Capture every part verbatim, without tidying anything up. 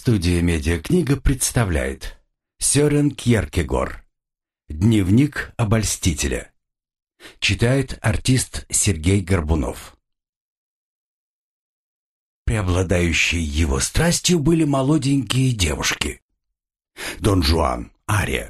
Студия «Медиакнига» представляет Сёрен Кьеркегор. Дневник обольстителя. Читает артист Сергей Горбунов. Преобладающей его страстью были молоденькие девушки. Дон Жуан, ария.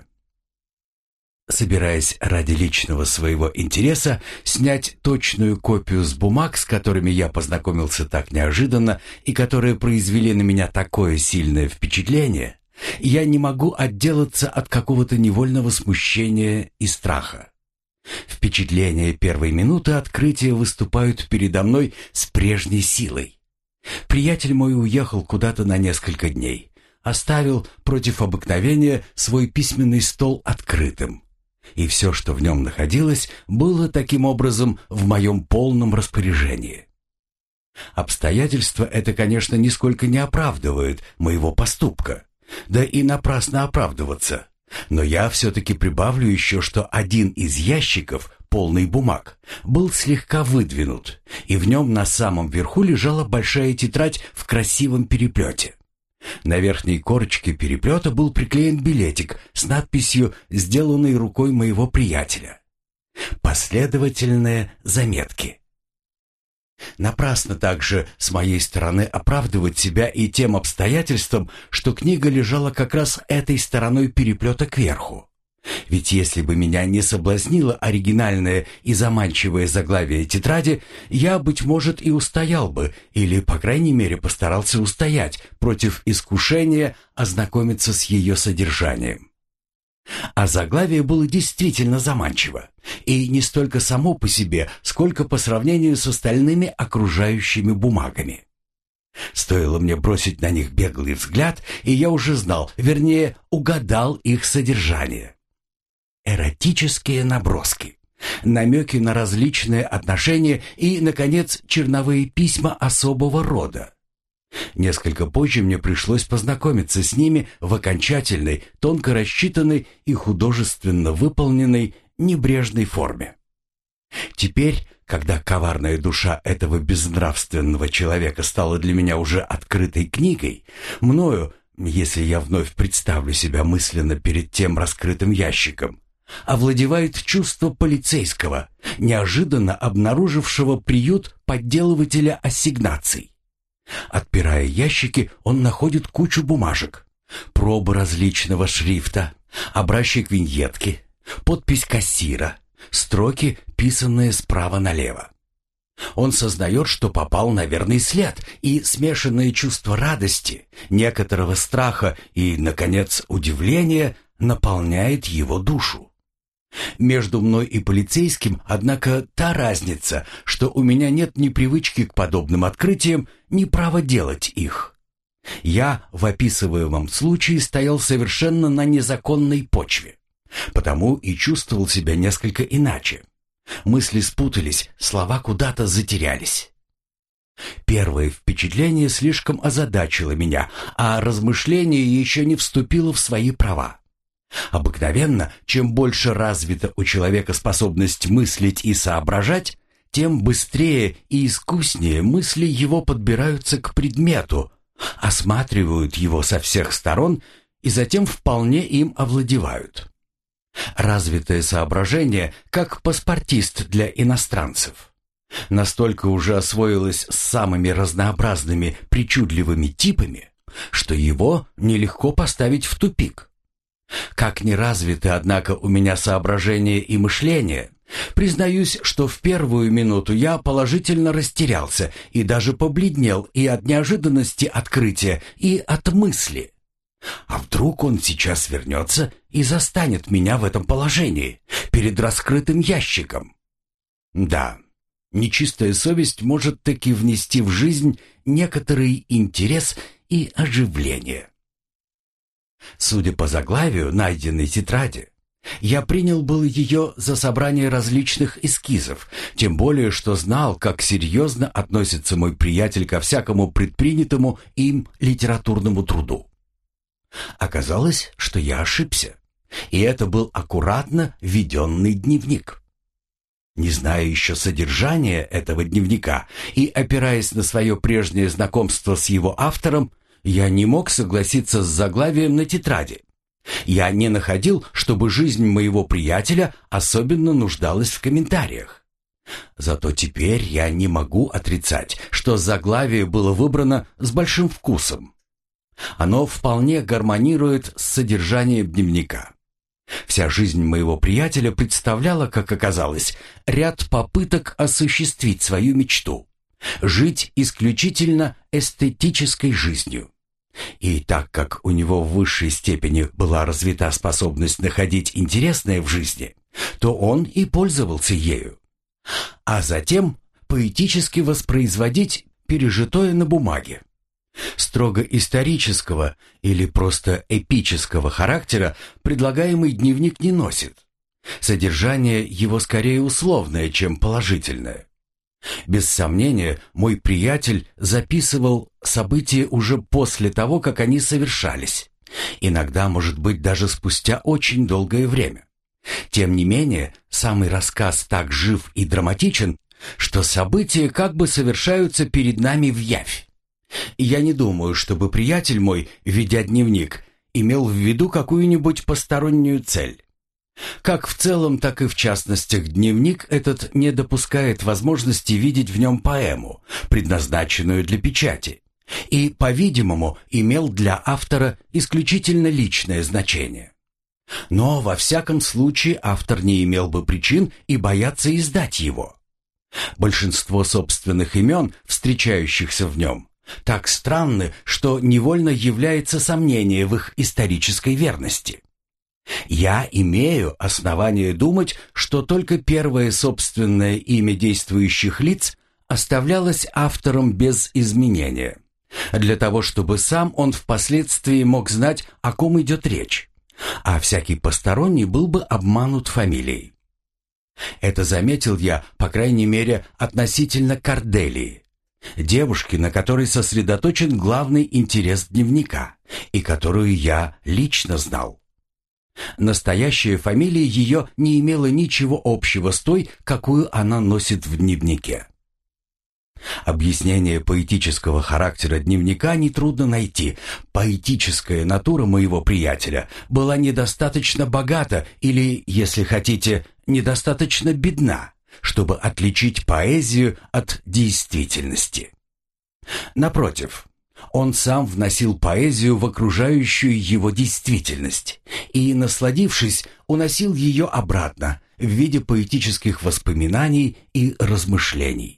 Собираясь ради личного своего интереса снять точную копию с бумаг, с которыми я познакомился так неожиданно и которые произвели на меня такое сильное впечатление, я не могу отделаться от какого-то невольного смущения и страха. Впечатления первой минуты открытия выступают передо мной с прежней силой. Приятель мой уехал куда-то на несколько дней, оставил против обыкновения свой письменный стол открытым. И все, что в нем находилось, было таким образом в моем полном распоряжении. Обстоятельства это, конечно, нисколько не оправдывает моего поступка, да и напрасно оправдываться. Но я все-таки прибавлю еще, что один из ящиков, полный бумаг, был слегка выдвинут, и в нем на самом верху лежала большая тетрадь в красивом переплете. На верхней корочке переплета был приклеен билетик с надписью, сделанной рукой моего приятеля. «Последовательные заметки». Напрасно также с моей стороны оправдывать себя и тем обстоятельством, что книга лежала как раз этой стороной переплета кверху. Ведь если бы меня не соблазнило оригинальное и заманчивое заглавие тетради, я, быть может, и устоял бы, или, по крайней мере, постарался устоять против искушения ознакомиться с ее содержанием. А заглавие было действительно заманчиво, и не столько само по себе, сколько по сравнению с остальными окружающими бумагами. Стоило мне бросить на них беглый взгляд, и я уже знал, вернее, угадал их содержание. Эротические наброски, намеки на различные отношения и, наконец, черновые письма особого рода. Несколько позже мне пришлось познакомиться с ними в окончательной, тонко рассчитанной и художественно выполненной небрежной форме. Теперь, когда коварная душа этого безнравственного человека стала для меня уже открытой книгой, мною, если я вновь представлю себя мысленно перед тем раскрытым ящиком, овладевает чувство полицейского, неожиданно обнаружившего приют подделывателя ассигнаций. Отпирая ящики, он находит кучу бумажек, пробы различного шрифта, образчик виньетки, подпись кассира, строки, писанные справа налево. Он сознает, что попал на верный след, и смешанное чувство радости, некоторого страха и, наконец, удивления наполняет его душу. Между мной и полицейским, однако, та разница, что у меня нет ни привычки к подобным открытиям, ни права делать их. Я в описываемом случае стоял совершенно на незаконной почве, потому и чувствовал себя несколько иначе. Мысли спутались, слова куда-то затерялись. Первое впечатление слишком озадачило меня, а размышление еще не вступило в свои права. Обыкновенно, чем больше развита у человека способность мыслить и соображать, тем быстрее и искуснее мысли его подбираются к предмету, осматривают его со всех сторон и затем вполне им овладевают. Развитое соображение, как паспортист для иностранцев, настолько уже освоилось с самыми разнообразными причудливыми типами, что его нелегко поставить в тупик. Как не развиты, однако, у меня соображение и мышление, признаюсь, что в первую минуту я положительно растерялся и даже побледнел и от неожиданности открытия, и от мысли. А вдруг он сейчас вернется и застанет меня в этом положении, перед раскрытым ящиком? Да, нечистая совесть может таки внести в жизнь некоторый интерес и оживление. Судя по заглавию найденной тетради, я принял было ее за собрание различных эскизов, тем более что знал, как серьезно относится мой приятель ко всякому предпринятому им литературному труду. Оказалось, что я ошибся, и это был аккуратно веденный дневник. Не зная еще содержания этого дневника и опираясь на свое прежнее знакомство с его автором, я не мог согласиться с заглавием на тетради. Я не находил, чтобы жизнь моего приятеля особенно нуждалась в комментариях. Зато теперь я не могу отрицать, что заглавие было выбрано с большим вкусом. Оно вполне гармонирует с содержанием дневника. Вся жизнь моего приятеля представляла, как оказалось, ряд попыток осуществить свою мечту – жить исключительно эстетической жизнью. И так как у него в высшей степени была развита способность находить интересное в жизни, то он и пользовался ею. А затем поэтически воспроизводить пережитое на бумаге. Строго исторического или просто эпического характера предлагаемый дневник не носит. Содержание его скорее условное, чем положительное. Без сомнения, мой приятель записывал события уже после того, как они совершались. Иногда, может быть, даже спустя очень долгое время. Тем не менее, самый рассказ так жив и драматичен, что события как бы совершаются перед нами вявь. Я не думаю, чтобы приятель мой, ведя дневник, имел в виду какую-нибудь постороннюю цель. Как в целом, так и в частностях дневник этот не допускает возможности видеть в нем поэму, предназначенную для печати, и, по-видимому, имел для автора исключительно личное значение. Но, во всяком случае, автор не имел бы причин и бояться издать его. Большинство собственных имен, встречающихся в нем, так странны, что невольно является сомнение в их исторической верности. Я имею основание думать, что только первое собственное имя действующих лиц оставлялось автором без изменения, для того, чтобы сам он впоследствии мог знать, о ком идет речь, а всякий посторонний был бы обманут фамилией. Это заметил я, по крайней мере, относительно Корделии, девушки, на которой сосредоточен главный интерес дневника, и которую я лично знал. Настоящая фамилия ее не имела ничего общего с той, какую она носит в дневнике. Объяснение поэтического характера дневника нетрудно найти. Поэтическая натура моего приятеля была недостаточно богата или, если хотите, недостаточно бедна, чтобы отличить поэзию от действительности. Напротив, он сам вносил поэзию в окружающую его действительность и, насладившись, уносил ее обратно в виде поэтических воспоминаний и размышлений.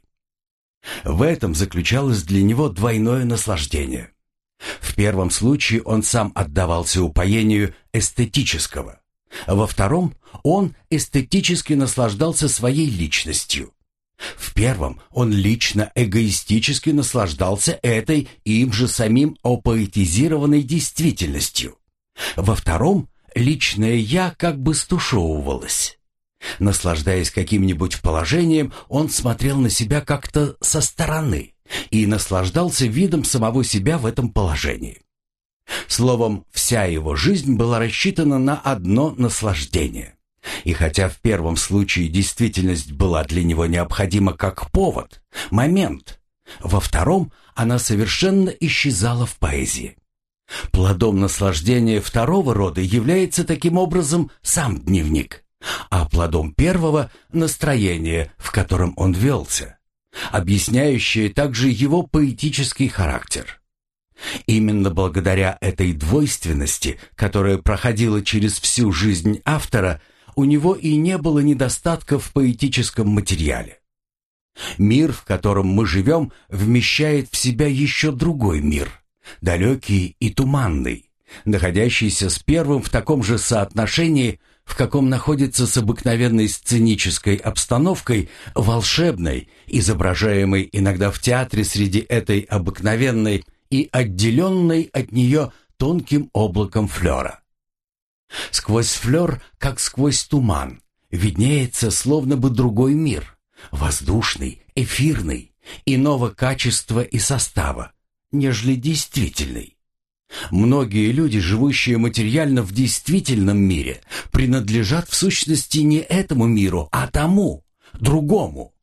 В этом заключалось для него двойное наслаждение. В первом случае он сам отдавался упоению эстетического, во втором он эстетически наслаждался своей личностью. В первом он лично эгоистически наслаждался этой им же самим опоэтизированной действительностью. Во втором личное «я» как бы стушевывалось. Наслаждаясь каким-нибудь положением, он смотрел на себя как-то со стороны и наслаждался видом самого себя в этом положении. Словом, вся его жизнь была рассчитана на одно наслаждение. И хотя в первом случае действительность была для него необходима как повод, момент, во втором она совершенно исчезала в поэзии. Плодом наслаждения второго рода является таким образом сам дневник, а плодом первого – настроение, в котором он велся, объясняющее также его поэтический характер. Именно благодаря этой двойственности, которая проходила через всю жизнь автора, у него и не было недостатка в поэтическом материале. Мир, в котором мы живем, вмещает в себя еще другой мир, далекий и туманный, находящийся с первым в таком же соотношении, в каком находится с обыкновенной сценической обстановкой, волшебной, изображаемой иногда в театре среди этой обыкновенной и отделенной от нее тонким облаком флера. Сквозь флер, как сквозь туман, виднеется словно бы другой мир, воздушный, эфирный, иного качества и состава, нежели действительный. Многие люди, живущие материально в действительном мире, принадлежат в сущности не этому миру, а тому, другому,